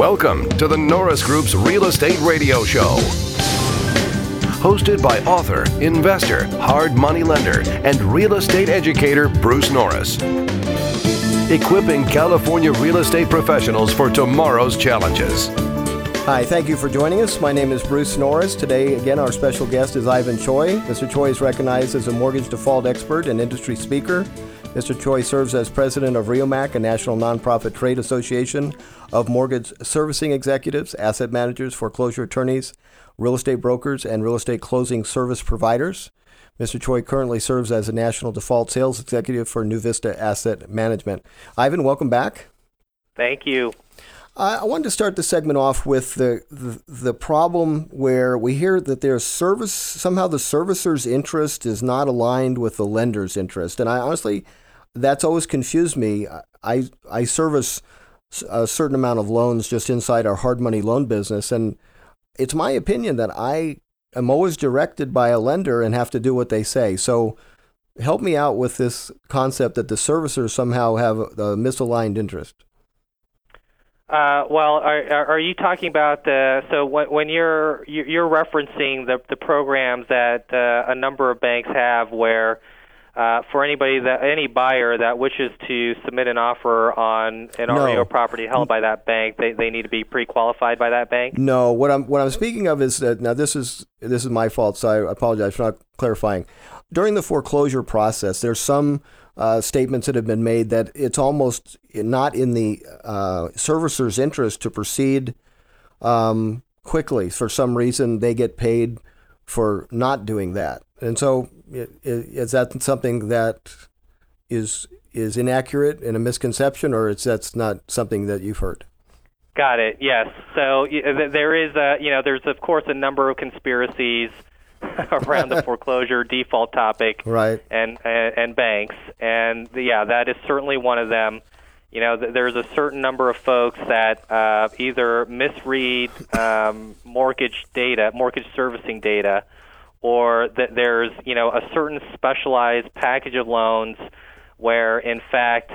Welcome to the Norris Group's Real Estate Radio Show. Hosted by author, investor, hard money lender, and real estate educator Bruce Norris. Equipping California real estate professionals for tomorrow's challenges. Hi, thank you for joining us. My name is Bruce Norris. Today, again, our special guest is Ivan Choi. Mr. Choi is recognized as a mortgage default expert and industry speaker. Mr. Choi serves as president of REOMAC, a national nonprofit trade association of mortgage servicing executives, asset managers, foreclosure attorneys, real estate brokers, and real estate closing service providers. Mr. Choi currently serves as a national default sales executive for NuVista Asset Management. Ivan, welcome back. Thank you. I wanted to start the segment off with the problem where we hear that there's somehow the servicer's interest is not aligned with the lender's interest. And I honestly, that's always confused me. I service a certain amount of loans just inside our hard money loan business. And it's my opinion that I am always directed by a lender and have to do what they say. So help me out with this concept that the servicers somehow have a misaligned interest. Well, are you talking about when you're referencing the programs that a number of banks have where for any buyer that wishes to submit an offer on an REO property held by that bank, they need to be pre-qualified by that bank? No, what I'm speaking of is that now this is my fault, so I apologize for not clarifying. During the foreclosure process, there's some statements that have been made that it's almost not in the servicer's interest to proceed quickly. For some reason, they get paid for not doing that. And so is that something that is inaccurate and a misconception, or that's not something that you've heard? Got it. Yes. So there is there's of course a number of conspiracies around the foreclosure default topic, right? And banks, and that is certainly one of them. You know, there's a certain number of folks that either misread mortgage servicing data, or that there's a certain specialized package of loans where, in fact,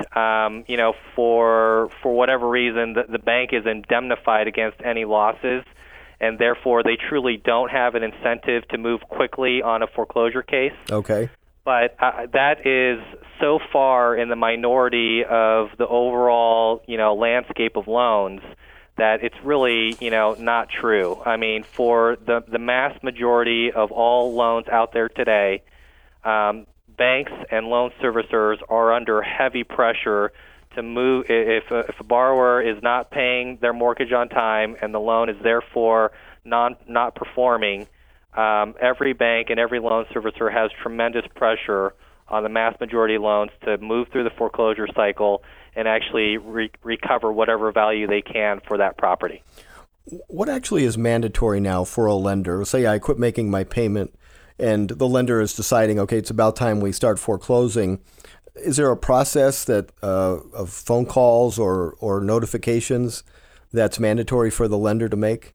for whatever reason, the bank is indemnified against any losses, and therefore they truly don't have an incentive to move quickly on a foreclosure case. Okay. But that is so far in the minority of the overall, landscape of loans that it's really, not true. I mean, for the mass majority of all loans out there today, banks and loan servicers are under heavy pressure to move. If a borrower is not paying their mortgage on time and the loan is therefore not performing, every bank and every loan servicer has tremendous pressure on the mass majority loans to move through the foreclosure cycle and actually recover whatever value they can for that property. What actually is mandatory now for a lender? Say I quit making my payment and the lender is deciding, okay, it's about time we start foreclosing. Is there a process that of phone calls or notifications that's mandatory for the lender to make?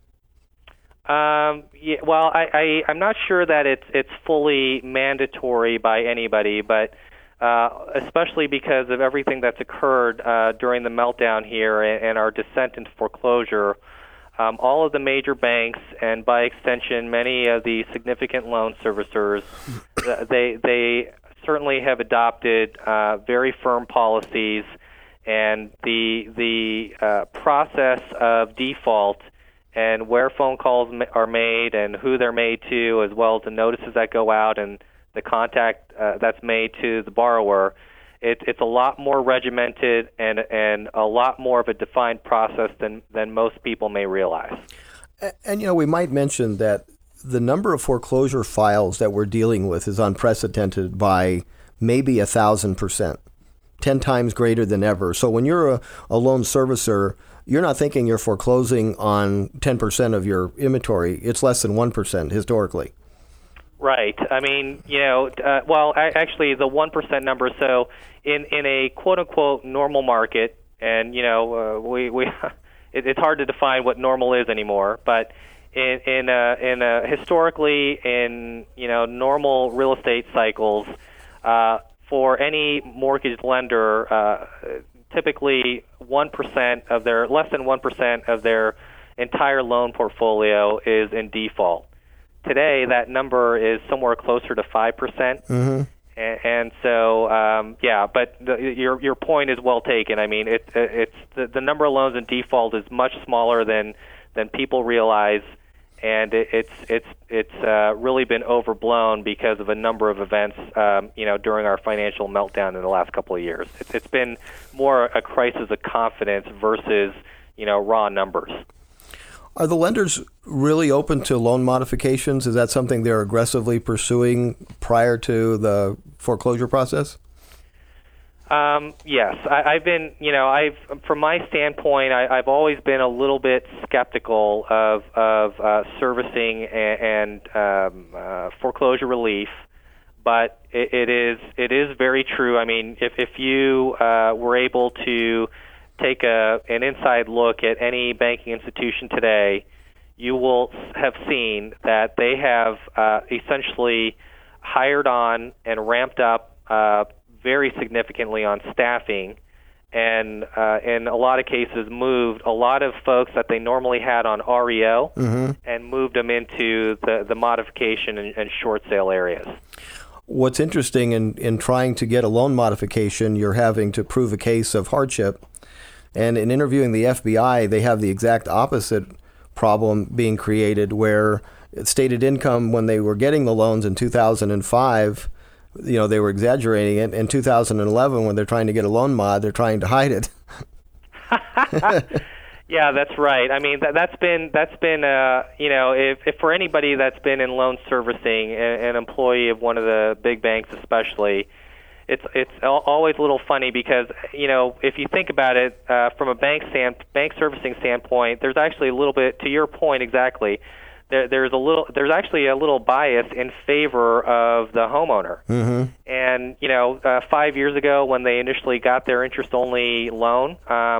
Well, I'm not sure that it's fully mandatory by anybody, but especially because of everything that's occurred during the meltdown here and our descent into foreclosure, all of the major banks and by extension many of the significant loan servicers, they certainly have adopted very firm policies, and the process of default and where phone calls are made and who they're made to, as well as the notices that go out and the contact that's made to the borrower, it's a lot more regimented and a lot more of a defined process than most people may realize. And we might mention that the number of foreclosure files that we're dealing with is unprecedented by maybe 1,000%, 10 times greater than ever. So when you're a loan servicer, you're not thinking you're foreclosing on 10% of your inventory. It's less than 1% historically. Right. I mean, actually the 1% number. So in a quote unquote normal market, and it's hard to define what normal is anymore, but historically in normal real estate cycles, for any mortgage lender typically 1% of their, less than 1% of their entire loan portfolio is in default. Today, that number is somewhere closer to 5%. And so, but your point is well taken. I mean, it's the number of loans in default is much smaller than people realize, and it's really been overblown because of a number of events, during our financial meltdown in the last couple of years. It's been more a crisis of confidence versus, raw numbers. Are the lenders really open to loan modifications? Is that something they're aggressively pursuing prior to the foreclosure process? Yes, I've been, from my standpoint, I've always been a little bit skeptical of servicing and foreclosure relief, but it is very true. I mean, if you were able to take an inside look at any banking institution today, you will have seen that they have essentially hired on and ramped up very significantly on staffing, and in a lot of cases moved a lot of folks that they normally had on REO and moved them into the modification and short sale areas. What's interesting in trying to get a loan modification, you're having to prove a case of hardship. And in interviewing the FBI, they have the exact opposite problem being created, where stated income, when they were getting the loans in 2005, they were exaggerating it. In 2011, when they're trying to get a loan mod, they're trying to hide it. Yeah, that's right. I mean, that's been if for anybody that's been in loan servicing, an employee of one of the big banks especially, it's always a little funny because, if you think about it from a bank servicing standpoint, there's actually a little bit, to your point exactly, there's actually a little bias in favor of the homeowner. And 5 years ago when they initially got their interest-only loan,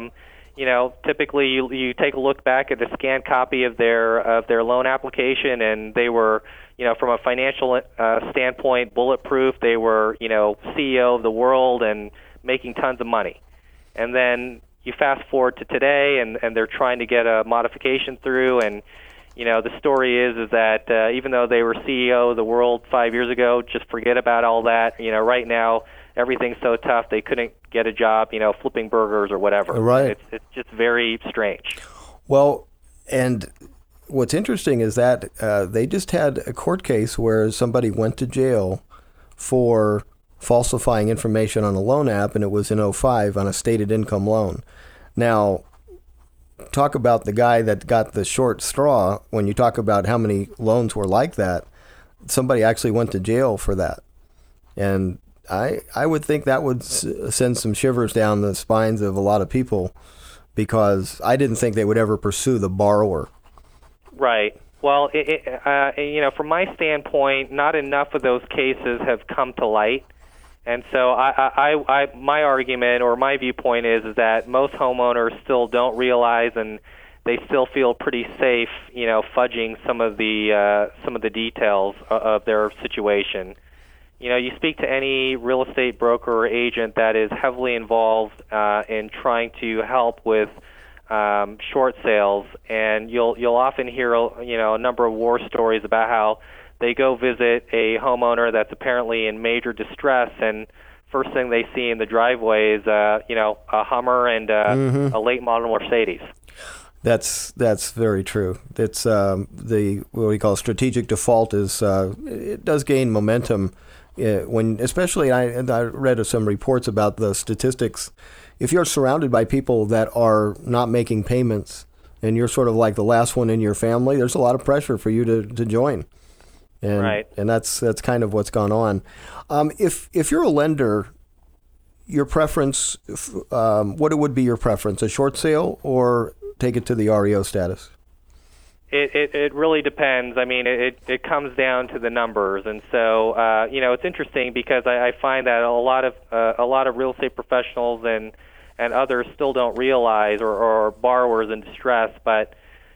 typically you take a look back at the scanned copy of their loan application, and they were, from a financial standpoint, bulletproof. They were, CEO of the world and making tons of money. And then you fast forward to today, and they're trying to get a modification through, and the story is that even though they were CEO of the world 5 years ago, just forget about all that. Right now everything's so tough they couldn't get a job, flipping burgers or whatever. Right. It's just very strange. Well, and what's interesting is that they just had a court case where somebody went to jail for falsifying information on a loan app, and it was in 2005 on a stated income loan. Now, talk about the guy that got the short straw. When you talk about how many loans were like that, somebody actually went to jail for that. And I would think that would send some shivers down the spines of a lot of people, because I didn't think they would ever pursue the borrower. Right. Well, from my standpoint, not enough of those cases have come to light. And so my argument or my viewpoint is that most homeowners still don't realize, and they still feel pretty safe, fudging some of the details of their situation. You speak to any real estate broker or agent that is heavily involved in trying to help with short sales, and you'll often hear a number of war stories about how they go visit a homeowner that's apparently in major distress, and first thing they see in the driveway is a Hummer and a late model Mercedes. That's very true. It's what we call strategic default is it does gain momentum when, especially I read some reports about the statistics. If you're surrounded by people that are not making payments, and you're sort of like the last one in your family, there's a lot of pressure for you to join. And, right. And that's kind of what's gone on. If you're a lender, your preference, what would be your preference, a short sale or take it to the REO status? It really depends. I mean, it comes down to the numbers, and so it's interesting because I find that a lot of real estate professionals and others still don't realize, or borrowers in distress, but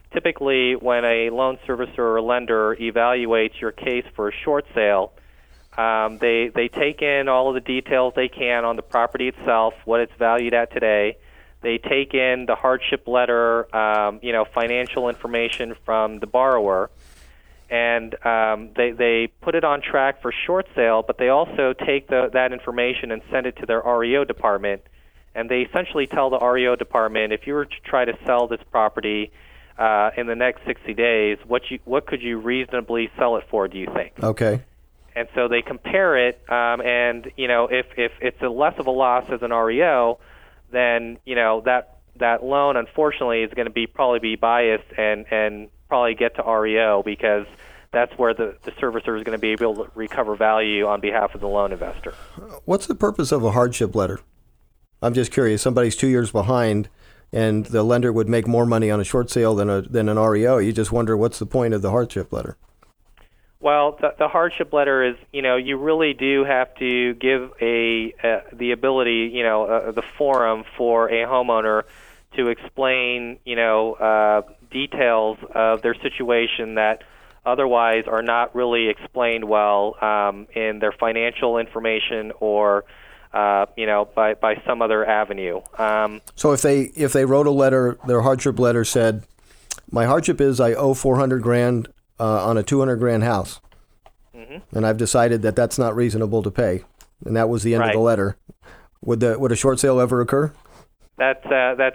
typically when a loan servicer or lender evaluates your case for a short sale, They take in all of the details they can on the property itself, what it's valued at today. They take in the hardship letter, financial information from the borrower, and they put it on track for short sale, but they also take that information and send it to their REO department, and they essentially tell the REO department, if you were to try to sell this property in the next 60 days, what could you reasonably sell it for, do you think? Okay. And so they compare it, and if it's less of a loss as an REO, then that loan unfortunately is going to probably be biased and probably get to REO, because that's where the servicer is going to be able to recover value on behalf of the loan investor. What's the purpose of a hardship letter? I'm just curious. Somebody's 2 years behind, and the lender would make more money on a short sale than an REO. You just wonder, what's the point of the hardship letter? Well, the hardship letter is, you really do have to give the ability, the forum for a homeowner to explain, details of their situation that otherwise are not really explained well in their financial information or, by some other avenue. So if they wrote a letter, their hardship letter said, my hardship is I owe $400,000 on a $200,000 house, and I've decided that that's not reasonable to pay, and that was the end of the letter. Would a short sale ever occur? That's that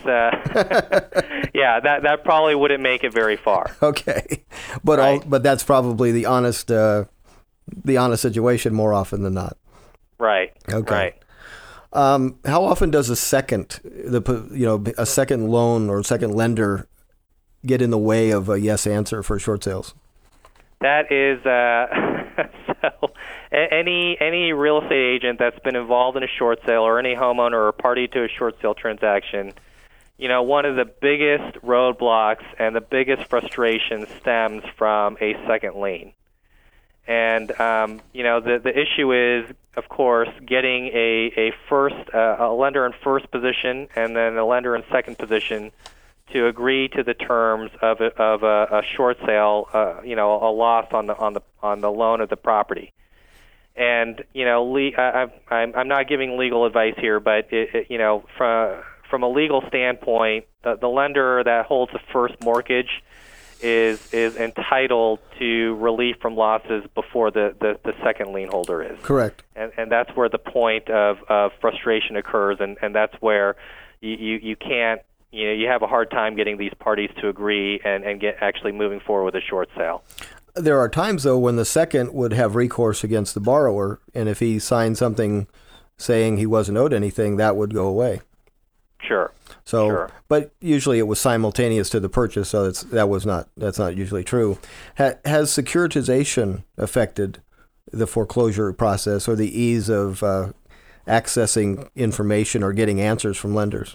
probably wouldn't make it very far. Okay, but that's probably the honest situation more often than not. Right. Okay. Right. How often does a second loan or second lender get in the way of a yes answer for short sales? That is so. Any real estate agent that's been involved in a short sale, or any homeowner or party to a short sale transaction, one of the biggest roadblocks and the biggest frustration stems from a second lien. And the issue is, of course, getting a lender in first position and then a lender in second position to agree to the terms of a short sale, a loss on the loan of the property. And I'm not giving legal advice here, but from a legal standpoint, the lender that holds the first mortgage is entitled to relief from losses before the second lien holder is. Correct. And that's where the point of frustration occurs, and that's where you can't. You have a hard time getting these parties to agree and get actually moving forward with a short sale. There are times, though, when the second would have recourse against the borrower, and if he signed something saying he wasn't owed anything, that would go away. Sure. But usually it was simultaneous to the purchase, so that's not usually true. Has securitization affected the foreclosure process or the ease of accessing information or getting answers from lenders?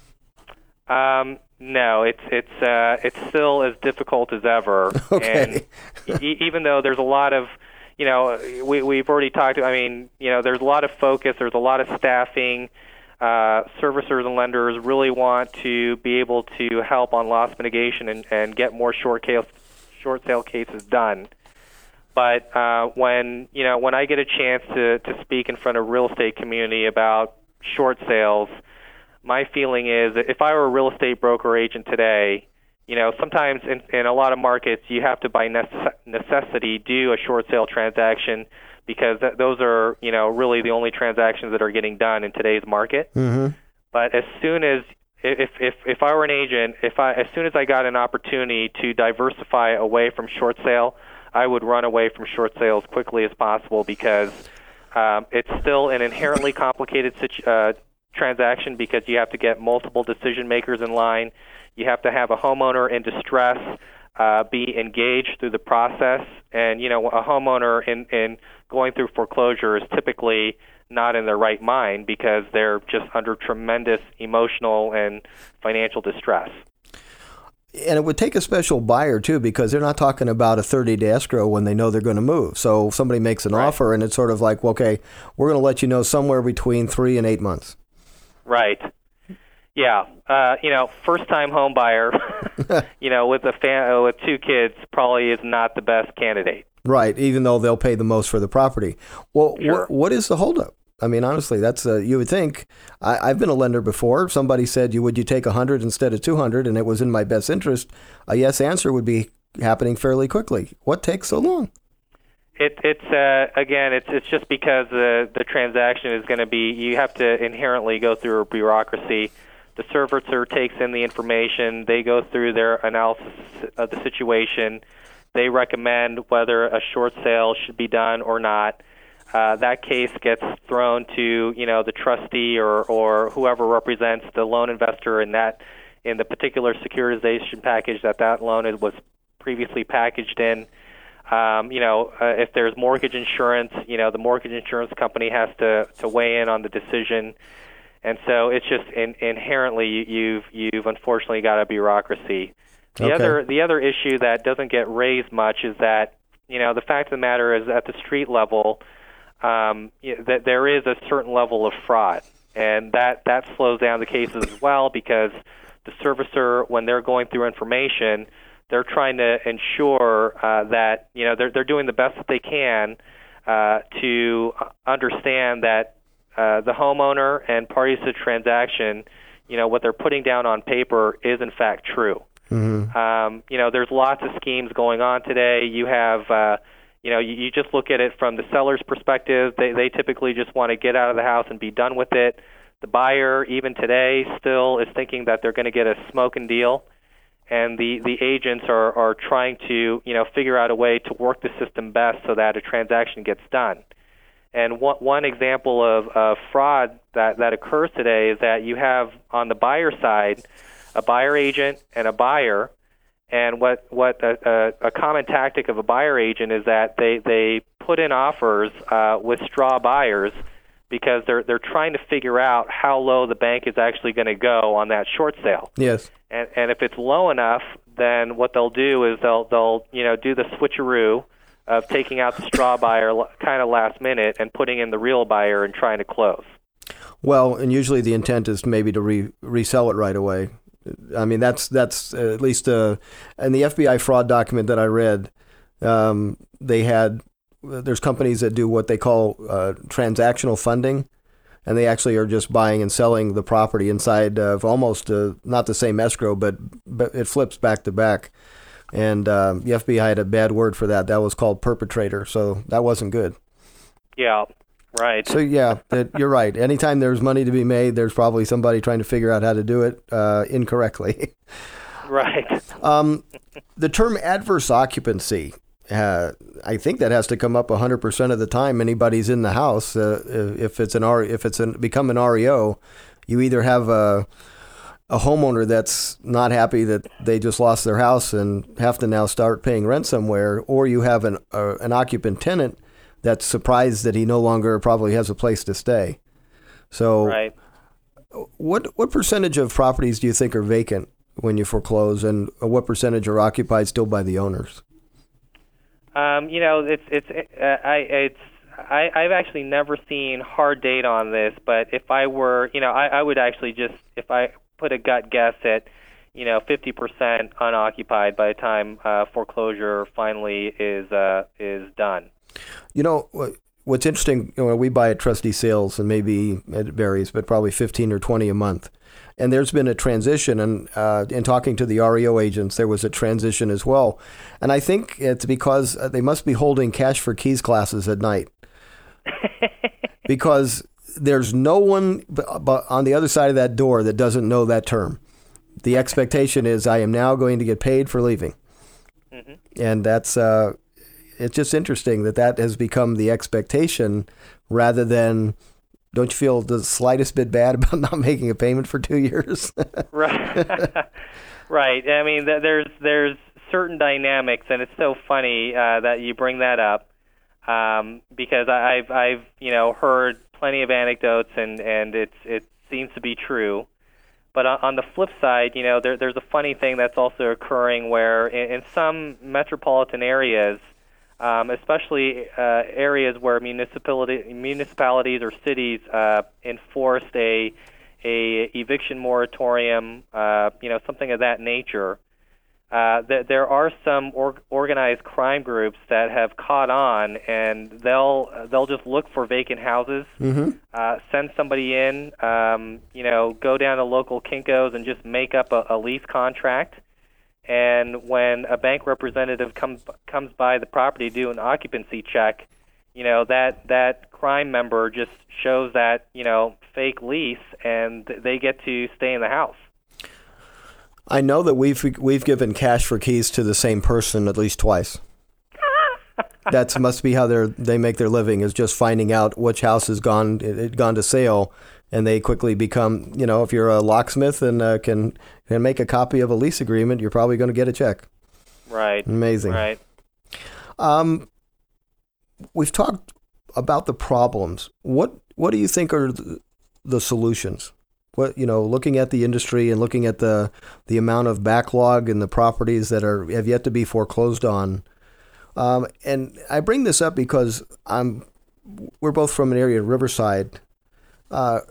No, it's still as difficult as ever. Okay. And even though there's a lot of, we've already talked. There's a lot of focus. There's a lot of staffing. Servicers and lenders really want to be able to help on loss mitigation and get more short sale cases done. But when I get a chance to speak in front of real estate community about short sales, my feeling is that if I were a real estate broker agent today, sometimes in a lot of markets you have to by necessity do a short sale transaction because those are really the only transactions that are getting done in today's market. Mm-hmm. But as soon as if I were an agent, as soon as I got an opportunity to diversify away from short sale, I would run away from short sale as quickly as possible because it's still an inherently complicated transaction because you have to get multiple decision makers in line. You have to have a homeowner in distress be engaged through the process. And, a homeowner in going through foreclosure is typically not in their right mind because they're just under tremendous emotional and financial distress. And it would take a special buyer, too, because they're not talking about a 30-day escrow when they know they're going to move. So somebody makes an offer, and it's sort of like, okay, we're going to let you know somewhere between 3 and 8 months. Right. Yeah. First-time home buyer, with with 2 kids probably is not the best candidate. Right, even though they'll pay the most for the property. Well, Sure. what is the holdup? I mean, honestly, that's you would think. I've been a lender before. Somebody said, would you take 100 instead of 200, and it was in my best interest. A yes answer would be happening fairly quickly. What takes so long? It's just because the transaction is going to be, you have to inherently go through a bureaucracy. The servicer takes in the information. They go through their analysis of the situation. They recommend whether a short sale should be done or not. That case gets thrown to the trustee or whoever represents the loan investor in the particular securitization package that loan was previously packaged in. If there's mortgage insurance, the mortgage insurance company has to weigh in on the decision. And so it's just inherently you've unfortunately got a bureaucracy. The other issue that doesn't get raised much is that the fact of the matter is at the street level that there is a certain level of fraud, and that slows down the cases as well, because the servicer, when they're going through information, they're trying to ensure that they're doing the best that they can to understand that the homeowner and parties to the transaction, what they're putting down on paper is in fact true. Mm-hmm. There's lots of schemes going on today. You have, you just look at it from the seller's perspective. They typically just want to get out of the house and be done with it. The buyer, even today, still is thinking that they're going to get a smoking deal. And the agents are trying to, figure out a way to work the system best so that a transaction gets done. And one example of fraud that occurs today is that you have on the buyer side a buyer agent and a buyer. And what a common tactic of a buyer agent is that they put in offers with straw buyers, because they're trying to figure out how low the bank is actually going to go on that short sale. Yes. And if it's low enough, then what they'll do is they'll do the switcheroo of taking out the straw buyer kind of last minute and putting in the real buyer and trying to close. Well, and usually the intent is maybe to resell it right away. I mean, that's at least in the FBI fraud document that I read, there's companies that do what they call transactional funding, and they actually are just buying and selling the property inside of almost not the same escrow, but it flips back to back. And the FBI had a bad word for that. That was called perpetrator, so that wasn't good. Yeah, right. So yeah, you're right. Anytime there's money to be made, there's probably somebody trying to figure out how to do it incorrectly. Right. The term adverse occupancy, I think that has to come up 100% of the time anybody's in the house. If it's become an REO, you either have a homeowner that's not happy that they just lost their house and have to now start paying rent somewhere, or you have an occupant tenant that's surprised that he no longer probably has a place to stay. So, right. What percentage of properties do you think are vacant when you foreclose, and what percentage are occupied still by the owners? I've actually never seen hard data on this, but if I were, I would actually just, if I put a gut guess at, 50% unoccupied by the time foreclosure finally is done. What's interesting, we buy at Trustee Sales, and maybe it varies, but probably 15 or 20 a month. And there's been a transition, and in talking to the REO agents, there was a transition as well. And I think it's because they must be holding cash for keys classes at night. Because there's no one on the other side of that door that doesn't know that term. The expectation is, I am now going to get paid for leaving. Mm-hmm. And that's it's just interesting that has become the expectation, rather than, don't you feel the slightest bit bad about not making a payment for 2 years? Right. Right. I mean, there's certain dynamics, and it's so funny that you bring that up, because I've heard plenty of anecdotes, and it seems to be true. But on the flip side, there's a funny thing that's also occurring where in some metropolitan areas, especially areas where municipalities or cities enforced a eviction moratorium, something of that nature, there are some organized crime groups that have caught on, and they'll just look for vacant houses, send somebody in, go down to local Kinko's and just make up a lease contract. And when a bank representative comes by the property to do an occupancy check, that crime member just shows that fake lease, and they get to stay in the house. I know that we've given cash for keys to the same person at least twice. That must be how they make their living, is just finding out which house has gone to sale, and they quickly become, if you're a locksmith and can make a copy of a lease agreement, you're probably going to get a check. Right. Amazing. Right. We've talked about the problems. What do you think are the solutions? What, looking at the industry and looking at the amount of backlog and the properties that have yet to be foreclosed on. And I bring this up because we're both from an area of Riverside. About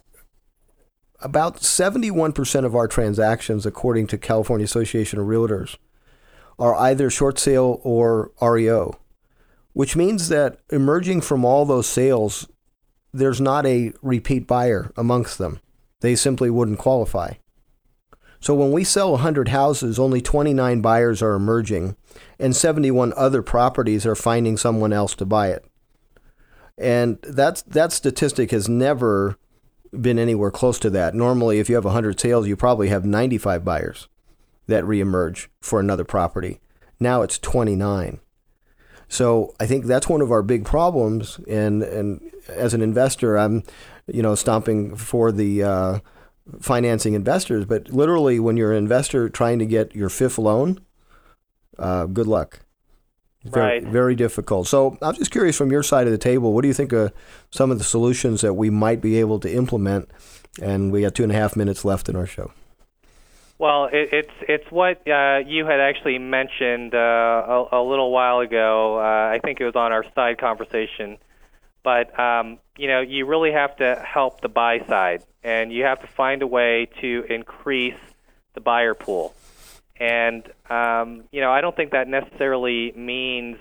71% of our transactions, according to California Association of Realtors, are either short sale or REO, which means that emerging from all those sales, there's not a repeat buyer amongst them. They simply wouldn't qualify. So when we sell 100 houses, only 29 buyers are emerging, and 71 other properties are finding someone else to buy it. And that statistic has never been anywhere close to that. Normally, if you have 100 sales, you probably have 95 buyers that reemerge for another property. Now it's 29. So I think that's one of our big problems. And as an investor, I'm stomping for the financing investors, but literally when you're an investor trying to get your fifth loan, good luck. Very, right. Very difficult. So I'm just curious, from your side of the table, what do you think are some of the solutions that we might be able to implement? And we got 2.5 minutes left in our show. Well, it's what you had actually mentioned a little while ago. I think it was on our side conversation. But, you really have to help the buy side, and you have to find a way to increase the buyer pool. And, I don't think that necessarily means,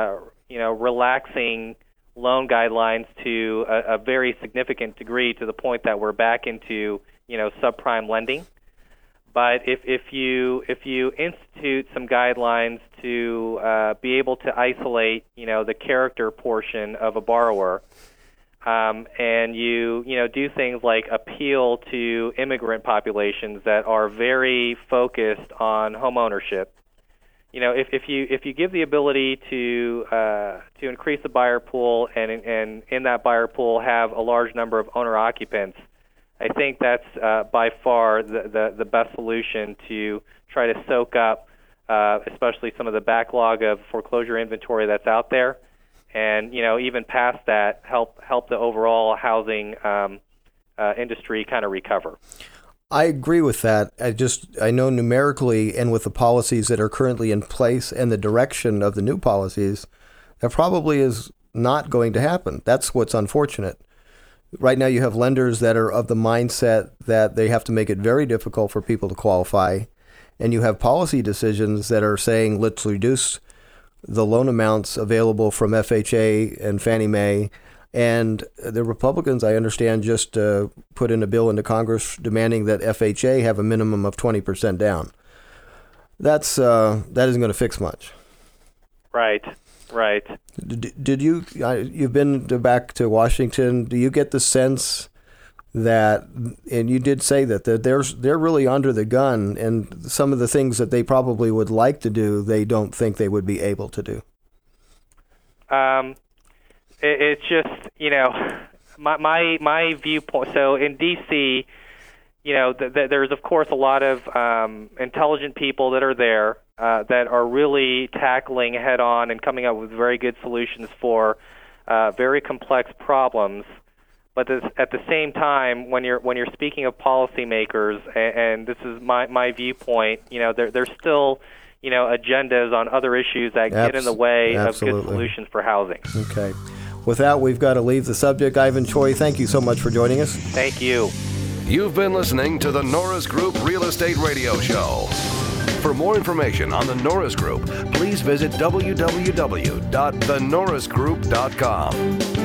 relaxing loan guidelines to a very significant degree, to the point that we're back into, subprime lending. But if you institute some guidelines to be able to isolate, the character portion of a borrower, and you do things like appeal to immigrant populations that are very focused on home ownership, if you give the ability to increase the buyer pool, and in that buyer pool have a large number of owner occupants, I think that's by far the best solution to try to soak up, especially some of the backlog of foreclosure inventory that's out there, and even past that, help the overall housing industry kind of recover. I agree with that. I know numerically, and with the policies that are currently in place and the direction of the new policies, that probably is not going to happen. That's what's unfortunate. Right now you have lenders that are of the mindset that they have to make it very difficult for people to qualify, and you have policy decisions that are saying, let's reduce the loan amounts available from FHA and Fannie Mae. And the Republicans, I understand, just put in a bill into Congress demanding that FHA have a minimum of 20% down. That isn't going to fix much. Right. Did you? You've been back to Washington. Do you get the sense that, and you did say that they're really under the gun, and some of the things that they probably would like to do, they don't think they would be able to do? It's just, my viewpoint. So in D.C., there's of course a lot of intelligent people that are there that are really tackling head on and coming up with very good solutions for very complex problems. But at the same time, when you're speaking of policymakers, and this is my viewpoint, there's still agendas on other issues that get in the way Absolutely. of good solutions for housing. Okay. With that, we've got to leave the subject. Ivan Choi, thank you so much for joining us. Thank you. You've been listening to the Norris Group Real Estate Radio Show. For more information on the Norris Group, please visit www.thenorrisgroup.com.